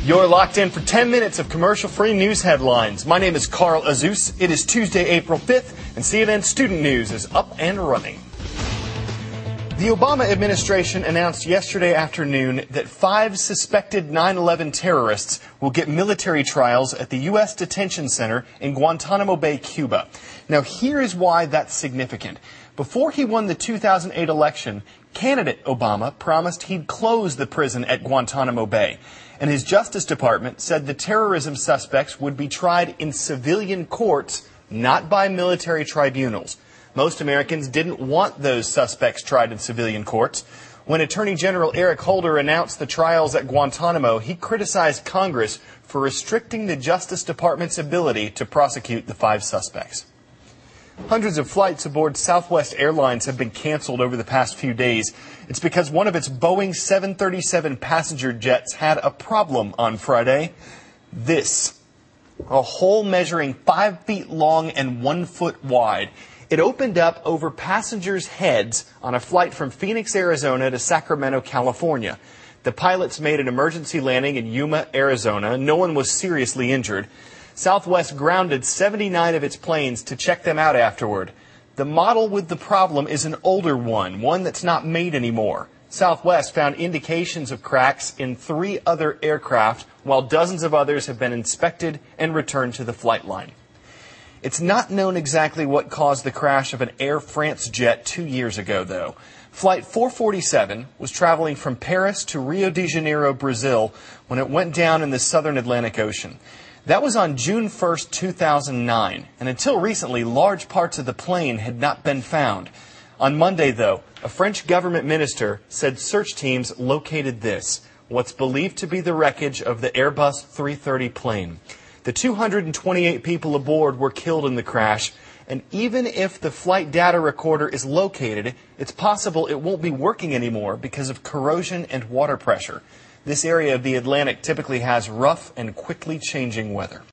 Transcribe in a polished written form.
You're locked in for 10 minutes of commercial-free news headlines. My name is Carl Azus. It is Tuesday, April 5th, and CNN Student News is up and running. The Obama administration announced yesterday afternoon that 5 suspected 9/11 terrorists will get military trials at the U.S. detention center in Guantanamo Bay, Cuba. Now, here is why that's significant. Before he won the 2008 election, candidate Obama promised he'd close the prison at Guantanamo Bay. And his Justice Department said the terrorism suspects would be tried in civilian courts, not by military tribunals. Most Americans didn't want those suspects tried in civilian courts. When Attorney General Eric Holder announced the trials at Guantanamo, he criticized Congress for restricting the Justice Department's ability to prosecute the 5 suspects. Hundreds of flights aboard Southwest Airlines have been canceled over the past few days. It's because one of its Boeing 737 passenger jets had a problem on Friday. A hole measuring 5 feet long and 1 foot wide. It opened up over passengers' heads on a flight from Phoenix, Arizona to Sacramento, California. The pilots made an emergency landing in Yuma, Arizona. No one was seriously injured. Southwest grounded 79 of its planes to check them out afterward. The model with the problem is an older one that's not made anymore. Southwest found indications of cracks in 3 other aircraft, while dozens of others have been inspected and returned to the flight line. It's not known exactly what caused the crash of an Air France jet 2 years ago, though. Flight 447 was traveling from Paris to Rio de Janeiro, Brazil, when it went down in the southern Atlantic Ocean. That was on June 1st, 2009, and until recently, large parts of the plane had not been found. On Monday, though, a French government minister said search teams located what's believed to be the wreckage of the Airbus 330 plane. The 228 people aboard were killed in the crash, and even if the flight data recorder is located, it's possible it won't be working anymore because of corrosion and water pressure. This area of the Atlantic typically has rough and quickly changing weather.